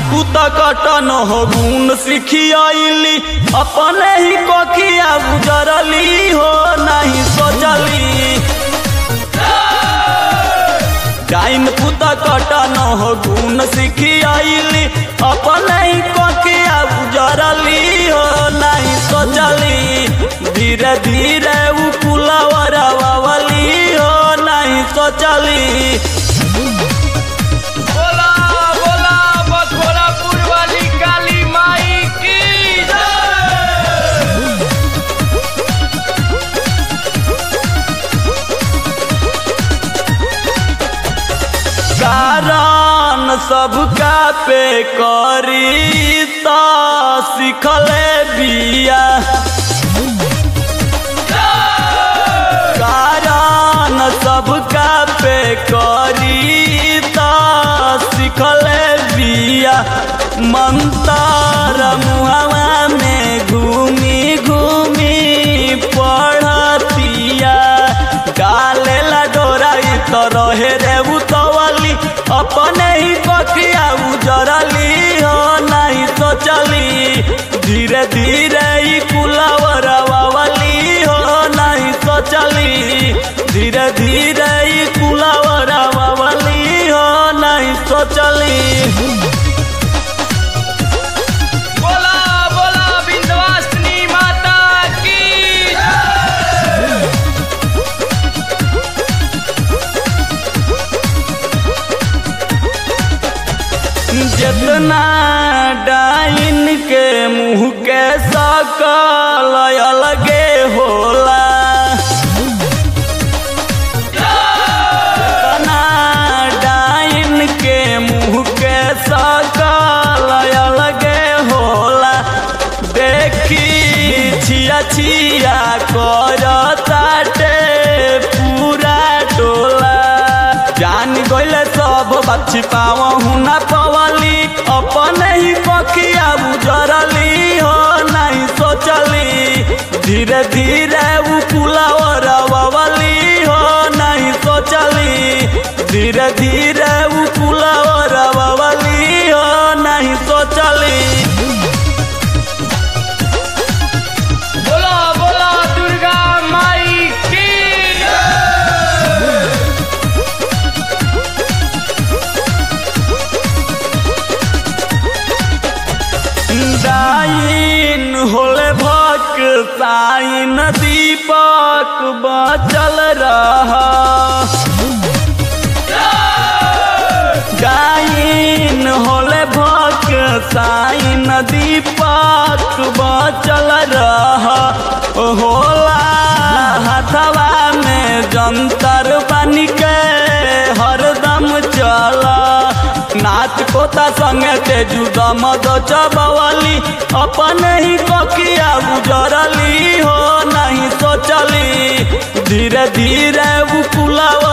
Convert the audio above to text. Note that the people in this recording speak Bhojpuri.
कुता कटन हो गुण सिखियाइली अपने ही कोखिया गुजरली हो नहीं सोचली। डाइन कुता कटन हो गुण सिखियाइली अपने ही कोखिया गुजरली हो नहीं सोचली। धीरे धीरे उ कुलावरा वावली हो नहीं सोचली। कारण सबका पे करी ता सिखले बिया। कारण सबका पे करी ता सिखले बिया। मंतर मुहावा में घूमी घूमी पढ़तिया। डाले ला डोराई तो रहे रे उतवली अपने ही कोखिया उजरली हो नहीं सोचली। धीरे धीरे ही कुलावरा वावली हो नहीं सोचली। धीरे धीरे ही कुलावरा वावली हो नहीं सोचली। जितना डाइन के मुँह के सकल अलगे होला। जितना डाइन के मुँह के सकल अलगे होला। देखी छिया छिया करताटे पूरा टोला। जान गइले सब बात छिपावहु ना पवली अपने ही कोखिया उजरली हो नहीं सोचली। धीरे धीरे उ कुलावरा वावली हो नहीं सोचली। धीरे धीरे उ कुलावरा वावली हो नहीं सोचली। डाइन होले भक साइन दीपक बचल रहा। डाइन होले भक साइन दीपक बचल रहा। होला हथवा में जंतर बन के हरदम चला। नाच कोता संगे तेजू दम दो चबवली अपने ही कोखिया गुजरली हो नहीं सोचली। धीरे धीरे उ कुलावा